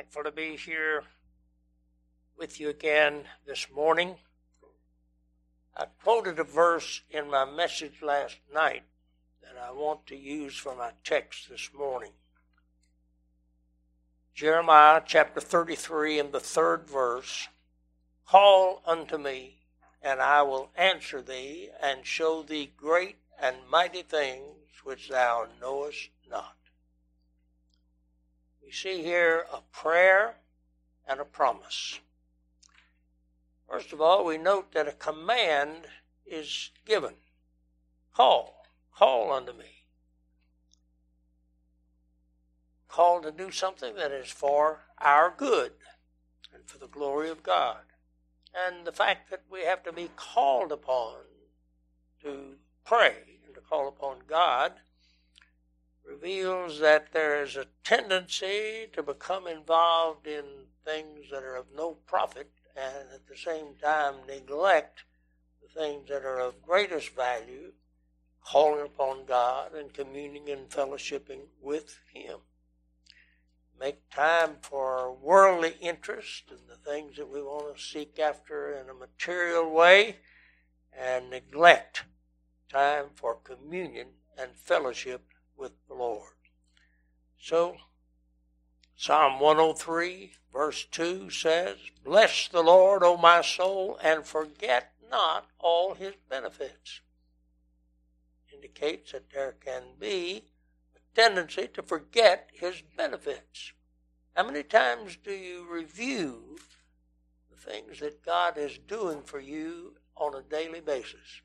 Thankful to be here with you again this morning. I quoted a verse in my message last night that I want to use for my text this morning. Jeremiah chapter 33 and the 3rd verse, "Call unto me, and I will answer thee, and show thee great and mighty things which thou knowest not." We see here a prayer and a promise. First of all, we note that a command is given. Call unto me. Call to do something that is for our good and for the glory of God. And the fact that we have to be called upon to pray and to call upon God reveals that there is a tendency to become involved in things that are of no profit and at the same time neglect the things that are of greatest value, calling upon God and communing and fellowshipping with Him. Make time for worldly interest and the things that we want to seek after in a material way, and neglect time for communion and fellowship with the Lord. So, Psalm 103 verse 2 says, "Bless the Lord, O my soul, and forget not all His benefits." Indicates that there can be a tendency to forget His benefits. How many times do you review the things that God is doing for you on a daily basis?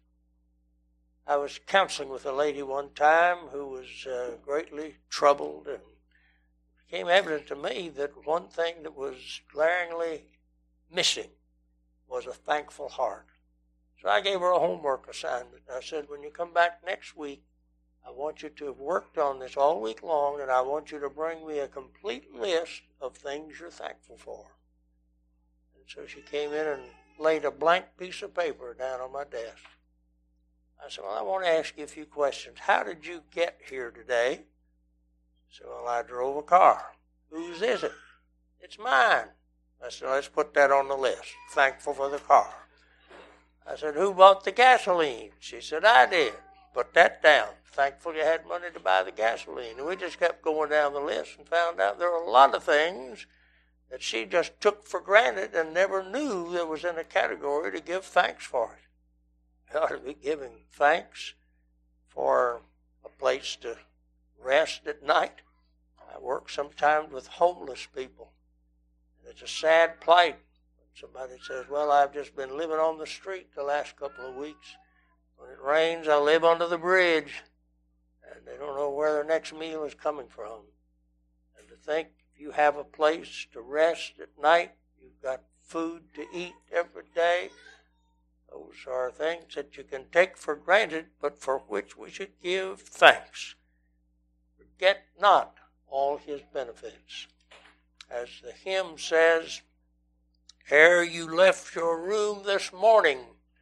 I was counseling with a lady one time who was greatly troubled, and it became evident to me that one thing that was glaringly missing was a thankful heart. So I gave her a homework assignment. I said, when you come back next week, I want you to have worked on this all week long, and I want you to bring me a complete list of things you're thankful for. And so she came in and laid a blank piece of paper down on my desk. I said, well, I want to ask you a few questions. How did you get here today? She said, well, I drove a car. Whose is it? It's mine. I said, let's put that on the list. Thankful for the car. I said, who bought the gasoline? She said, I did. Put that down. Thankful you had money to buy the gasoline. And we just kept going down the list and found out there were a lot of things that she just took for granted and never knew there was in a category to give thanks for it. We ought to be giving thanks for a place to rest at night. I work sometimes with homeless people. And it's a sad plight. Somebody says, well, I've just been living on the street the last couple of weeks. When it rains, I live under the bridge. And they don't know where their next meal is coming from. And to think if you have a place to rest at night, you've got food to eat every day, those are things that you can take for granted, but for which we should give thanks. Forget not all His benefits. As the hymn says, ere you left your room this morning,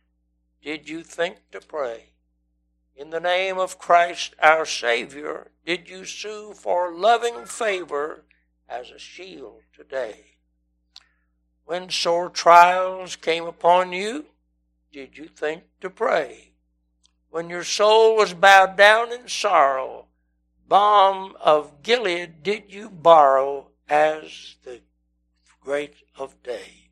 did you think to pray? In the name of Christ our Savior, did you sue for loving favor as a shield today? When sore trials came upon you, did you think to pray? When your soul was bowed down in sorrow, balm of Gilead did you borrow as the great of day?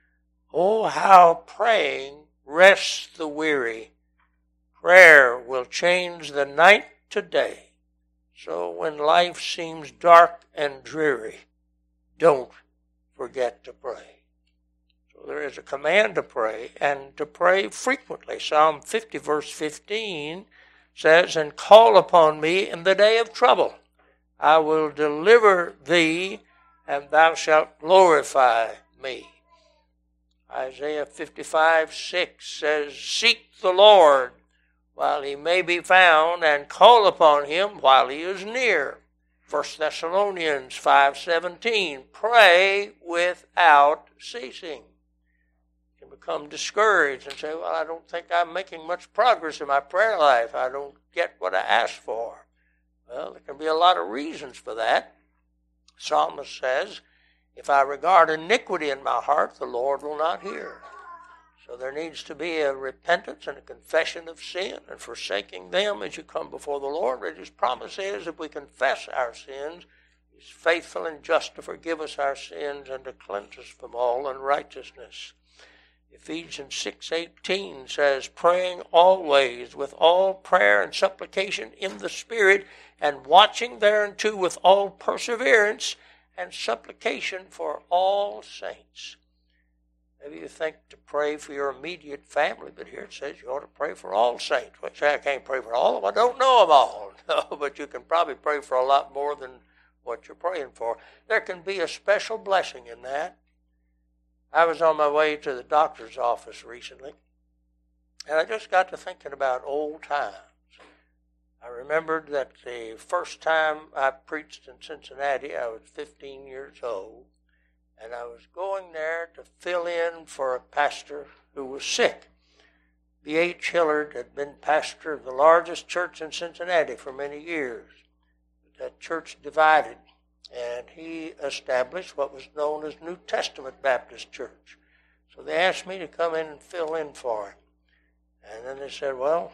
Oh, how praying rests the weary. Prayer will change the night to day. So when life seems dark and dreary, don't forget to pray. There is a command to pray, and to pray frequently. Psalm 50 verse 15 says, and call upon me in the day of trouble. I will deliver thee, and thou shalt glorify me. Isaiah 55:6 says, seek the Lord while He may be found, and call upon Him while He is near. 1 Thessalonians 5:17, pray without ceasing. Become discouraged and say, well, I don't think I'm making much progress in my prayer life. I don't get what I asked for. Well, there can be a lot of reasons for that. Psalmist says, If I regard iniquity in my heart, the Lord will not hear. So there needs to be a repentance and a confession of sin and forsaking them as you come before the Lord. And His promise is if we confess our sins, He's faithful and just to forgive us our sins and to cleanse us from all unrighteousness. Ephesians 6:18 says, praying always with all prayer and supplication in the Spirit, and watching thereunto with all perseverance and supplication for all saints. Maybe you think to pray for your immediate family, but here it says you ought to pray for all saints. Well, say I can't pray for all of them. I don't know them all. No, but you can probably pray for a lot more than what you're praying for. There can be a special blessing in that. I was on my way to the doctor's office recently, and I just got to thinking about old times. I remembered that the first time I preached in Cincinnati, I was 15 years old, and I was going there to fill in for a pastor who was sick. B.H. Hillard had been pastor of the largest church in Cincinnati for many years. That church divided, and he established what was known as New Testament Baptist Church. So they asked me to come in and fill in for him. And then they said, well,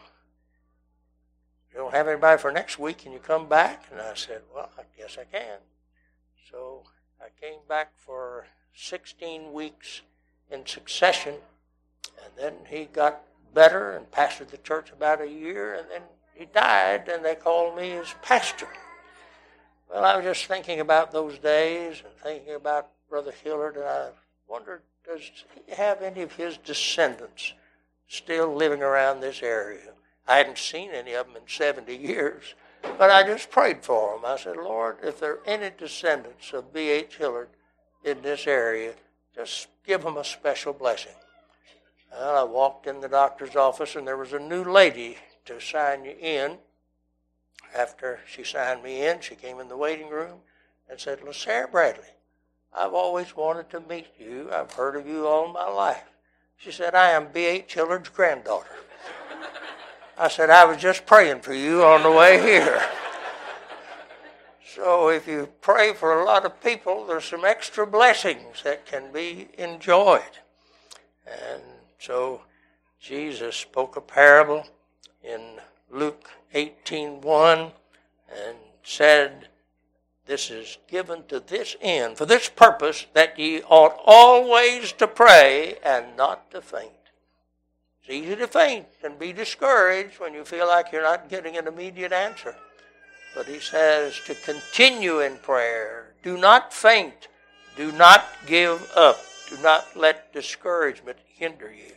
you don't have anybody for next week, can you come back? And I said, well, I guess I can. So I came back for 16 weeks in succession, and then he got better and pastored the church about a year, and then he died, and they called me as pastor. Well, I was just thinking about those days and thinking about Brother Hillard, and I wondered, does he have any of his descendants still living around this area? I hadn't seen any of them in 70 years, but I just prayed for them. I said, Lord, if there are any descendants of B.H. Hillard in this area, just give them a special blessing. Well, I walked in the doctor's office, and there was a new lady to sign you in. After she signed me in, she came in the waiting room and said, LaSarah Bradley, I've always wanted to meet you. I've heard of you all my life. She said, I am B.H. Hillard's granddaughter. I said, I was just praying for you on the way here. So if you pray for a lot of people, there's some extra blessings that can be enjoyed. And so Jesus spoke a parable in Luke 18:1 and said, this is given to this end, for this purpose, that ye ought always to pray and not to faint. It's easy to faint and be discouraged when you feel like you're not getting an immediate answer. But he says to continue in prayer. Do not faint. Do not give up. Do not let discouragement hinder you.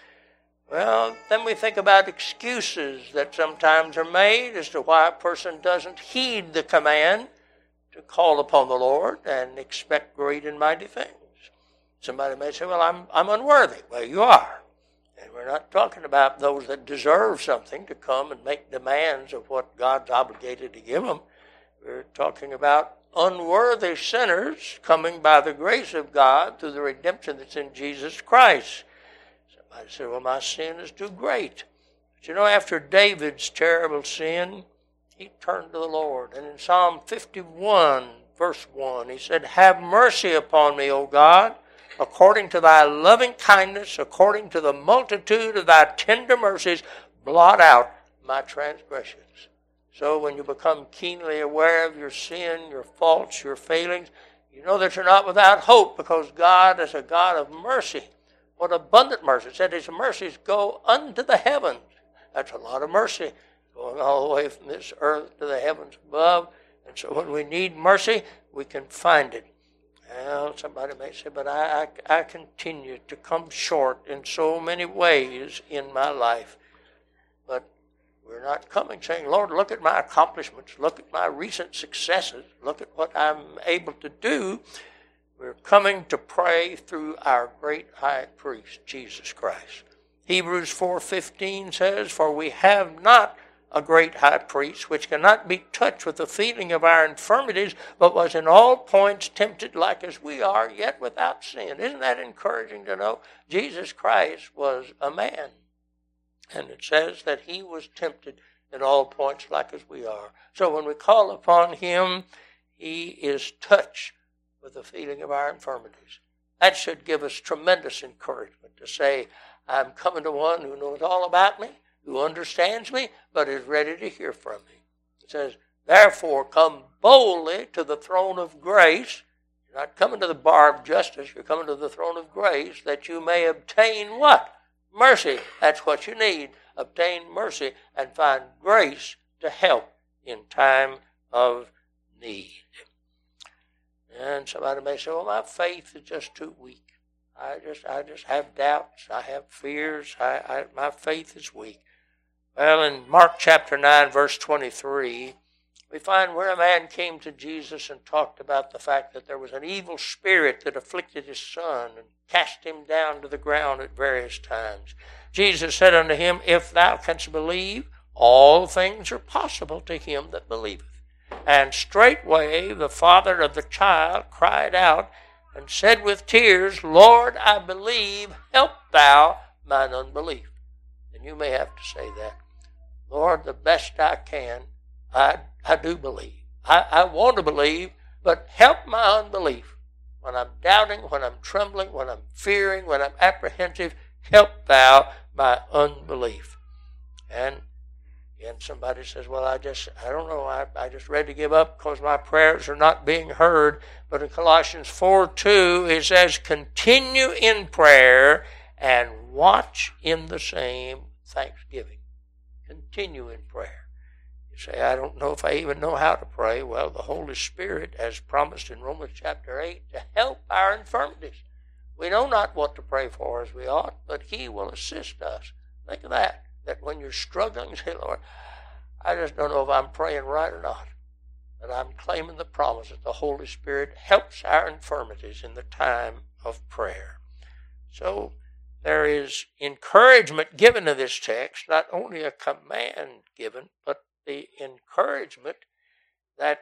Well, then we think about excuses that sometimes are made as to why a person doesn't heed the command to call upon the Lord and expect great and mighty things. Somebody may say, well, I'm unworthy. Well, you are. And we're not talking about those that deserve something to come and make demands of what God's obligated to give them. We're talking about unworthy sinners coming by the grace of God through the redemption that's in Jesus Christ. Somebody said, well, my sin is too great. But you know, after David's terrible sin, he turned to the Lord. And in Psalm 51, verse 1, he said, have mercy upon me, O God, according to thy loving kindness, according to the multitude of thy tender mercies, blot out my transgressions. So when you become keenly aware of your sin, your faults, your failings, you know that you're not without hope, because God is a God of mercy. What abundant mercy. It said his mercies go unto the heavens. That's a lot of mercy, going all the way from this earth to the heavens above. And so when we need mercy, we can find it. Well, somebody may say, but I continue to come short in so many ways in my life. But we're not coming saying, Lord, look at my accomplishments. Look at my recent successes. Look at what I'm able to do. We're coming to pray through our great high priest, Jesus Christ. Hebrews 4:15 says, for we have not a great high priest, which cannot be touched with the feeling of our infirmities, but was in all points tempted like as we are, yet without sin. Isn't that encouraging to know? Jesus Christ was a man. And it says that he was tempted in all points like as we are. So when we call upon him, he is touched with the feeling of our infirmities. That should give us tremendous encouragement to say, I'm coming to one who knows all about me, who understands me, but is ready to hear from me. It says, therefore, come boldly to the throne of grace. You're not coming to the bar of justice. You're coming to the throne of grace that you may obtain what? Mercy. That's what you need. Obtain mercy and find grace to help in time of need. And somebody may say, well, my faith is just too weak. I just have doubts. I have fears. My faith is weak. Well, in Mark chapter 9, verse 23, we find where a man came to Jesus and talked about the fact that there was an evil spirit that afflicted his son and cast him down to the ground at various times. Jesus said unto him, if thou canst believe, all things are possible to him that believeth. And straightway the father of the child cried out and said with tears, Lord, I believe, help thou mine unbelief. And you may have to say that. Lord, the best I can, I do believe. I want to believe, but help my unbelief. When I'm doubting, when I'm trembling, when I'm fearing, when I'm apprehensive, help thou my unbelief. And somebody says, well, I don't know, I just ready to give up because my prayers are not being heard. But in Colossians 4:2, it says, continue in prayer and watch in the same thanksgiving. Continue in prayer. You say, I don't know if I even know how to pray. Well, the Holy Spirit has promised in Romans chapter 8 to help our infirmities. We know not what to pray for as we ought, but He will assist us. Think of that when you're struggling, say, Lord, I just don't know if I'm praying right or not. But I'm claiming the promise that the Holy Spirit helps our infirmities in the time of prayer. So there is encouragement given to this text, not only a command given, but the encouragement that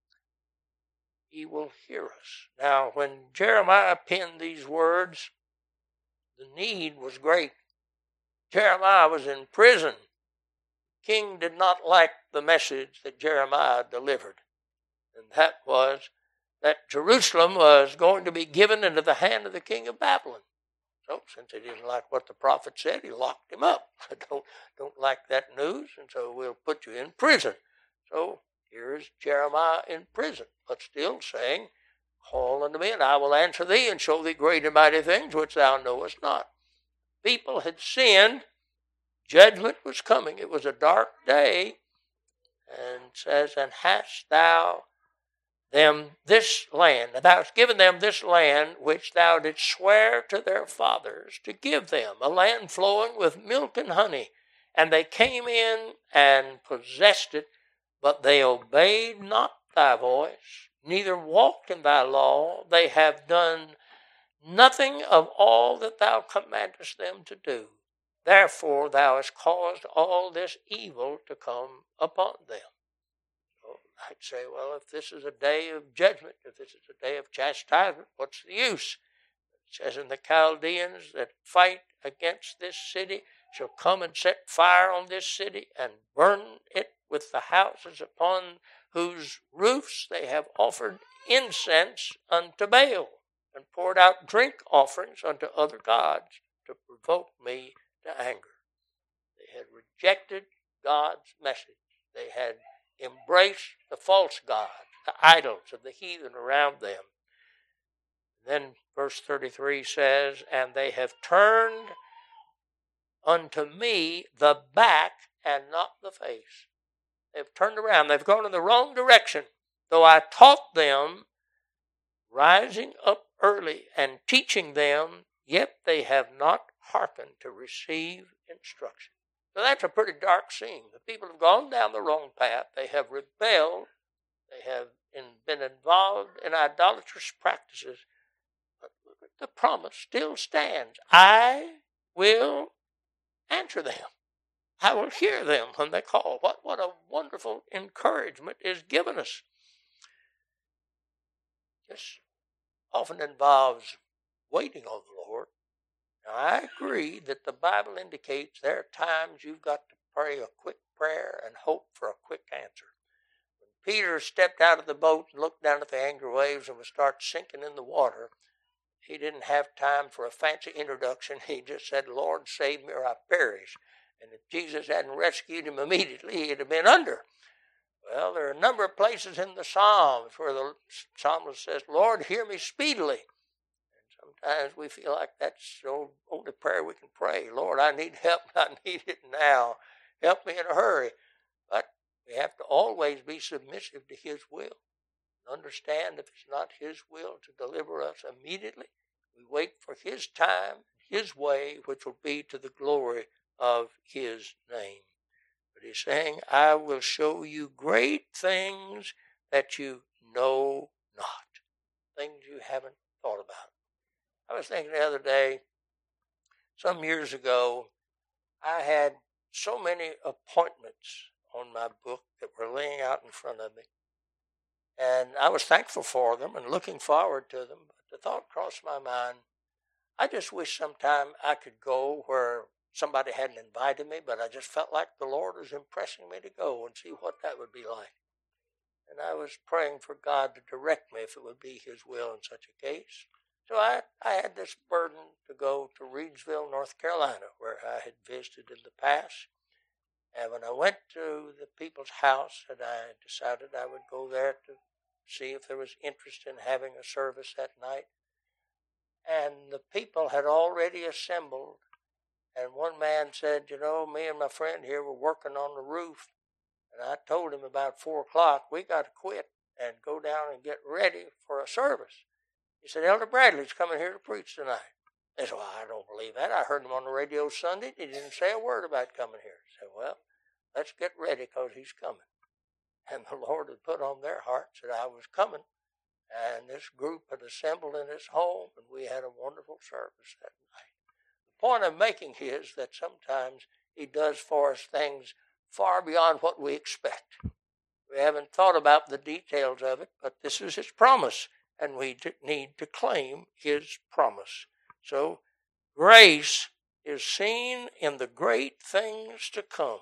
He will hear us. Now, when Jeremiah penned these words, the need was great. Jeremiah was in prison. The king did not like the message that Jeremiah delivered. And that was that Jerusalem was going to be given into the hand of the king of Babylon. So since he didn't like what the prophet said, he locked him up. Don't like that news, and so we'll put you in prison. So here's Jeremiah in prison, but still saying, call unto me, and I will answer thee, and show thee great and mighty things which thou knowest not. People had sinned. Judgment was coming. It was a dark day. And it says, and hast thou them this land, and thou hast given them this land which thou didst swear to their fathers to give them, a land flowing with milk and honey. And they came in and possessed it, but they obeyed not thy voice, neither walked in thy law. They have done nothing of all that thou commandest them to do. Therefore thou hast caused all this evil to come upon them. So I'd say, well, if this is a day of judgment, if this is a day of chastisement, what's the use? It says, and the Chaldeans that fight against this city shall come and set fire on this city and burn it with the houses upon whose roofs they have offered incense unto Baal, and poured out drink offerings unto other gods to provoke me to anger. They had rejected God's message. They had embraced the false gods, the idols of the heathen around them. Then verse 33 says, and they have turned unto me the back and not the face. They've turned around. They've gone in the wrong direction. Though I taught them, rising up early and teaching them, yet they have not hearkened to receive instruction. So that's a pretty dark scene. The people have gone down the wrong path. They have rebelled. They have been involved in idolatrous practices. But the promise still stands. I will answer them. I will hear them when they call. What a wonderful encouragement is given us. This often involves waiting on the Lord. Now, I agree that the Bible indicates there are times you've got to pray a quick prayer and hope for a quick answer. When Peter stepped out of the boat and looked down at the angry waves and would start sinking in the water, he didn't have time for a fancy introduction. He just said, Lord, save me or I perish. And if Jesus hadn't rescued him immediately, he'd have been under. Well, there are a number of places in the Psalms where the psalmist says, Lord, hear me speedily. And sometimes we feel like that's the only prayer we can pray. Lord, I need help. I need it now. Help me in a hurry. But we have to always be submissive to his will. Understand if it's not his will to deliver us immediately, we wait for his time, his way, which will be to the glory of his name. But he's saying, I will show you great things that you know not, things you haven't thought about. I was thinking the other day, some years ago, I had so many appointments on my book that were laying out in front of me. And I was thankful for them and looking forward to them. But the thought crossed my mind, I just wish sometime I could go where somebody hadn't invited me, but I just felt like the Lord was impressing me to go and see what that would be like. And I was praying for God to direct me if it would be his will in such a case. So I had this burden to go to Reidsville, North Carolina, where I had visited in the past. And when I went to the people's house, and I decided I would go there to see if there was interest in having a service that night. And the people had already assembled. And one man said, you know, me and my friend here were working on the roof. And I told him about 4 o'clock, we got to quit and go down and get ready for a service. He said, Elder Bradley's coming here to preach tonight. I said, well, I don't believe that. I heard him on the radio Sunday. He didn't say a word about coming here. I said, well, let's get ready because he's coming. And the Lord had put on their hearts that I was coming. And this group had assembled in his home, and we had a wonderful service that night. The point I'm making is that sometimes he does for us things far beyond what we expect. We haven't thought about the details of it, but this is his promise, and we need to claim his promise. So grace is seen in the great things to come,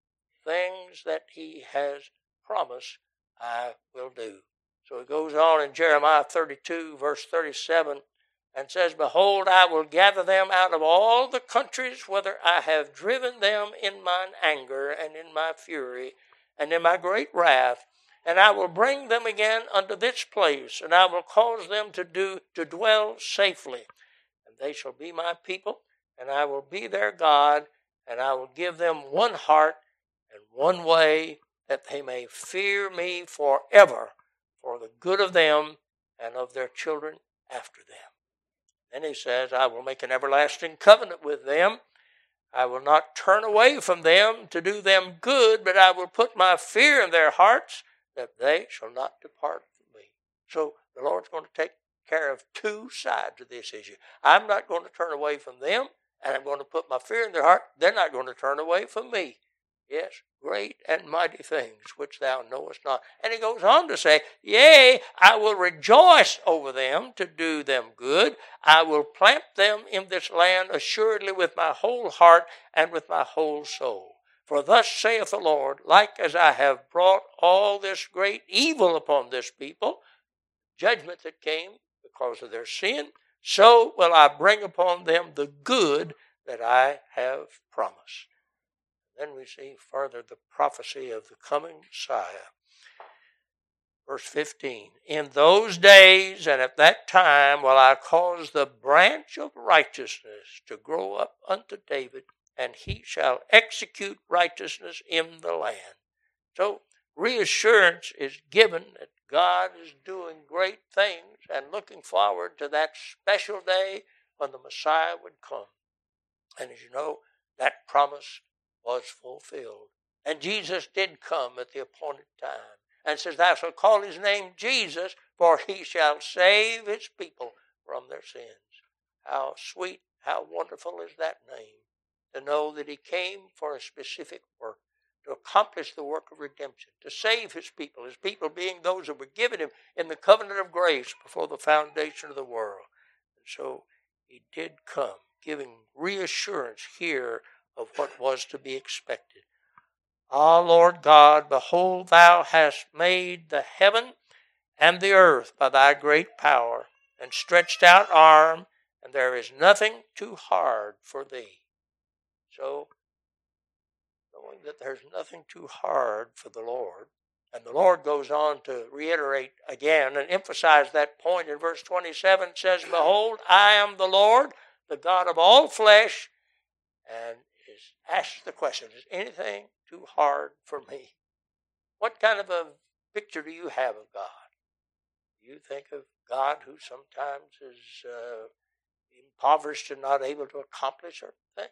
things that he has promised I will do. So it goes on in Jeremiah 32, verse 37, and says, Behold, I will gather them out of all the countries whither I have driven them in mine anger and in my fury and in my great wrath, and I will bring them again unto this place, and I will cause them to dwell safely. And they shall be my people, and I will be their God, and I will give them one heart and one way, that they may fear me forever, for the good of them and of their children after them. Then he says, I will make an everlasting covenant with them. I will not turn away from them to do them good, but I will put my fear in their hearts, that they shall not depart from me. So the Lord's going to take care of two sides of this issue. I'm not going to turn away from them, and I'm going to put my fear in their heart. They're not going to turn away from me. Yes, great and mighty things which thou knowest not. And he goes on to say, Yea, I will rejoice over them to do them good. I will plant them in this land assuredly with my whole heart and with my whole soul. For thus saith the Lord, like as I have brought all this great evil upon this people, judgment that came because of their sin, so will I bring upon them the good that I have promised. Then we see further the prophecy of the coming Messiah. Verse 15, In those days and at that time will I cause the branch of righteousness to grow up unto David, and he shall execute righteousness in the land. So reassurance is given that God is doing great things and looking forward to that special day when the Messiah would come. And as you know, that promise was fulfilled. And Jesus did come at the appointed time. And says, Thou shalt call his name Jesus, for he shall save his people from their sins. How sweet, how wonderful is that name. To know that he came for a specific work, to accomplish the work of redemption, to save his people being those that were given him in the covenant of grace before the foundation of the world. And so he did come, giving reassurance here of what was to be expected. Ah, Lord God, behold, thou hast made the heaven and the earth by thy great power and stretched out arm, and there is nothing too hard for thee. So, knowing that there's nothing too hard for the Lord, and the Lord goes on to reiterate again and emphasize that point in verse 27, says, behold, I am the Lord, the God of all flesh, and asks the question, is anything too hard for me? What kind of a picture do you have of God? Do you think of God who sometimes is impoverished and not able to accomplish certain things?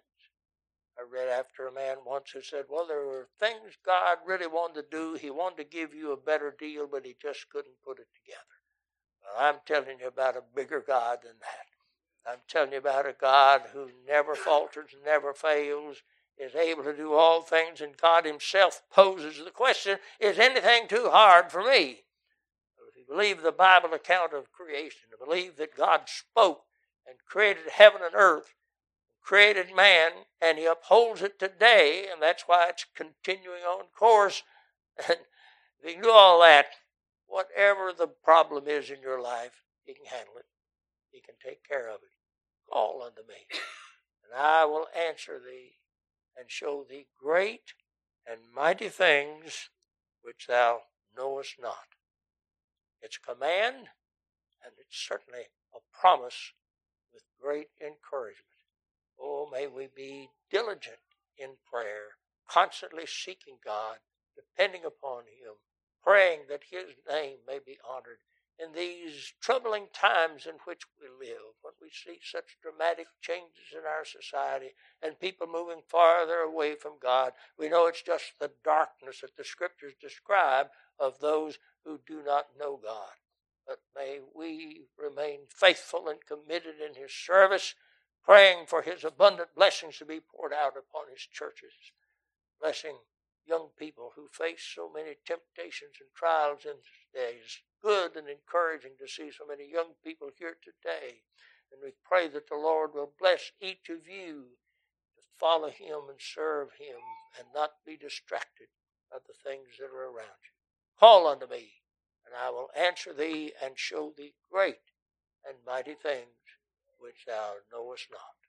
I read after a man once who said, well, there were things God really wanted to do. He wanted to give you a better deal, but he just couldn't put it together. Well, I'm telling you about a bigger God than that. I'm telling you about a God who never falters, never fails, is able to do all things, and God himself poses the question, is anything too hard for me? If you believe the Bible account of creation, to believe that God spoke and created heaven and earth, created man, and he upholds it today, and that's why it's continuing on course. And if you can do all that, whatever the problem is in your life, he can handle it. He can take care of it. Call unto me, and I will answer thee, and show thee great and mighty things which thou knowest not. It's a command, and it's certainly a promise with great encouragement. Oh, may we be diligent in prayer, constantly seeking God, depending upon him, praying that his name may be honored in these troubling times in which we live, when we see such dramatic changes in our society and people moving farther away from God. We know it's just the darkness that the Scriptures describe of those who do not know God. But may we remain faithful and committed in his service, praying for his abundant blessings to be poured out upon his churches, blessing young people who face so many temptations and trials in these days. Good and encouraging to see so many young people here today. And we pray that the Lord will bless each of you to follow him and serve him and not be distracted by the things that are around you. Call unto me, and I will answer thee and show thee great and mighty things which thou knowest not.